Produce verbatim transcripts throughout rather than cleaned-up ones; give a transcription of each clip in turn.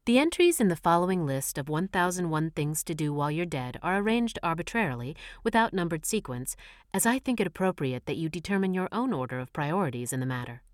The entries in the following list of one thousand one things to do while you're dead are arranged arbitrarily, without numbered sequence, as I think it appropriate that you determine your own order of priorities in the matter.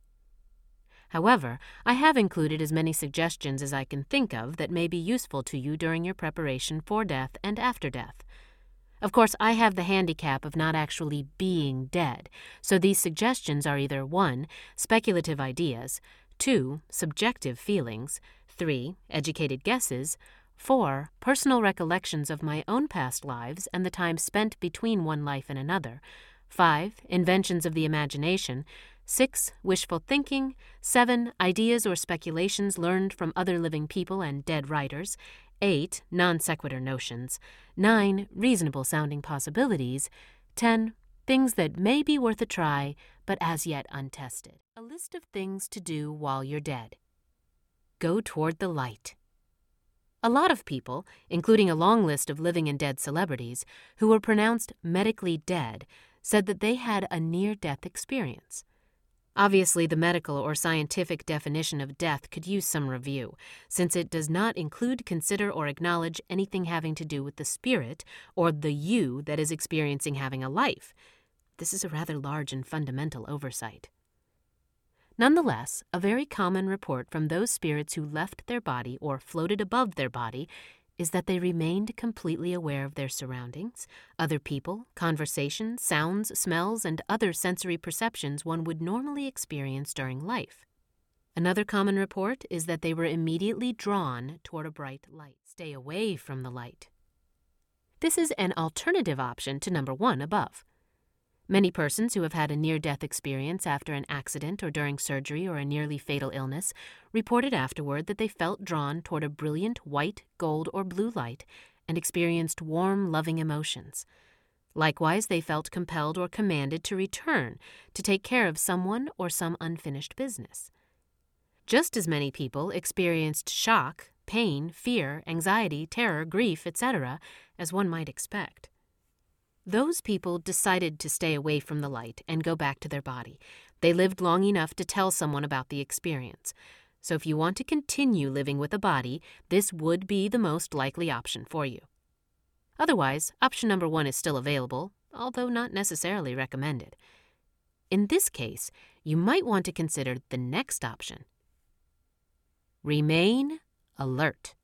However, I have included as many suggestions as I can think of that may be useful to you during your preparation for death and after death. Of course, I have the handicap of not actually being dead, so these suggestions are either one speculative ideas, two subjective feelings, three educated guesses, four personal recollections of my own past lives and the time spent between one life and another, five inventions of the imagination, six wishful thinking, seven ideas or speculations learned from other living people and dead writers, eight non sequitur notions, nine reasonable-sounding possibilities, ten things that may be worth a try but as yet untested. A list of things to do while you're dead. Go toward the light. A lot of people, including a long list of living and dead celebrities, who were pronounced medically dead, said that they had a near-death experience. Obviously, the medical or scientific definition of death could use some review, since it does not include, consider, or acknowledge anything having to do with the spirit or the you that is experiencing having a life. This is a rather large and fundamental oversight. Nonetheless, a very common report from those spirits who left their body or floated above their body is that they remained completely aware of their surroundings, other people, conversation, sounds, smells, and other sensory perceptions one would normally experience during life. Another common report is that they were immediately drawn toward a bright light. Stay away from the light. This is an alternative option to number one above. Many persons who have had a near-death experience after an accident or during surgery or a nearly fatal illness reported afterward that they felt drawn toward a brilliant white, gold, or blue light and experienced warm, loving emotions. Likewise, they felt compelled or commanded to return to take care of someone or some unfinished business. Just as many people experienced shock, pain, fear, anxiety, terror, grief, et cetera, as one might expect. Those people decided to stay away from the light and go back to their body. They lived long enough to tell someone about the experience. So if you want to continue living with a body, this would be the most likely option for you. Otherwise, option number one is still available, although not necessarily recommended. In this case, you might want to consider the next option. Remain alert.